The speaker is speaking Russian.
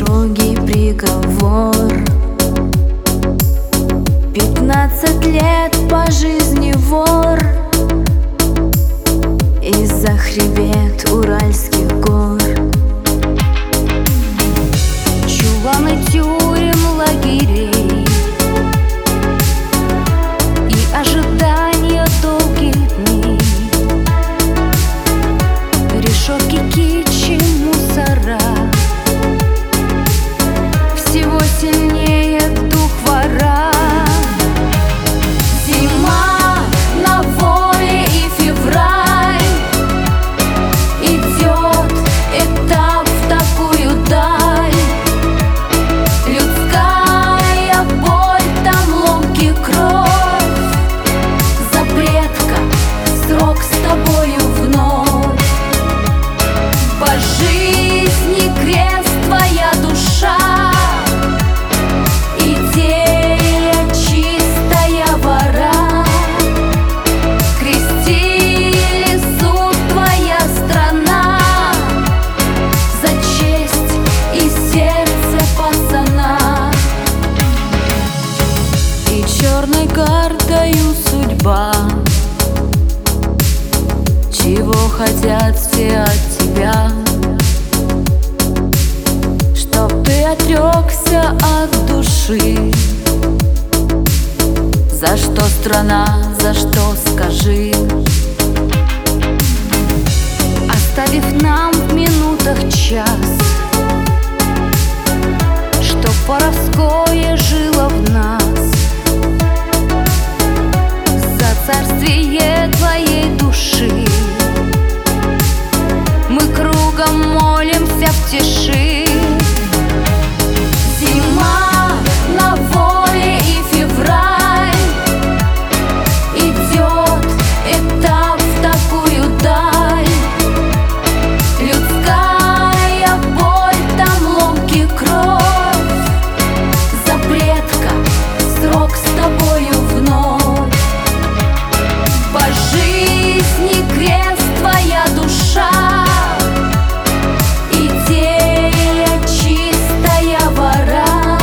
строгий приговор. 15 лет по жизни вор из-за хребет уральских гор. Чуланы тюрем, лагерей и ожидания долгих дней, решетки, кичи, мусора. Всего сильнее дух вора. Зима на воле и февраль, идет этап в такую даль. Людская боль, там ломки, кровь, запретка, срок с тобою вновь. По жизни крест твоя душа, идея чистая вора. Крестили суд твоя страна за честь и сердце пацана. И черной картою судьба, чего хотят все от тебя, чтоб ты отрекся от души. За что страна, за что скажи? Оставив нам в минутах час